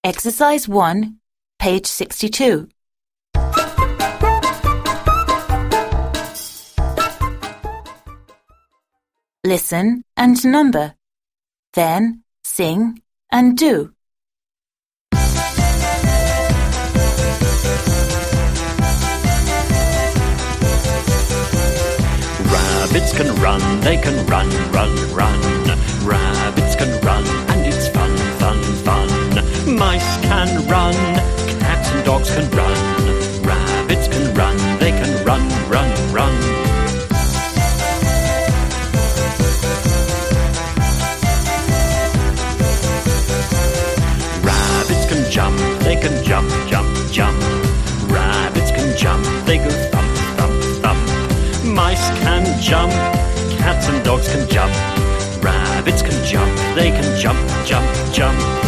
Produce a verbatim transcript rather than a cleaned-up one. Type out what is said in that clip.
Exercise one, page sixty-two. Listen and number. Then sing and do. Rabbits can run, they can run, run, run. Rabbits can run, and it's fun, fun, fun. Mice can run, cats and dogs can run. Rabbits can run, they can run, run, run. Rabbits can jump, they can jump, jump, jump. Rabbits can jump, they go thump, thump, thump. Mice can jump, cats and dogs can jump. Rabbits can jump, they can jump, jump, jump.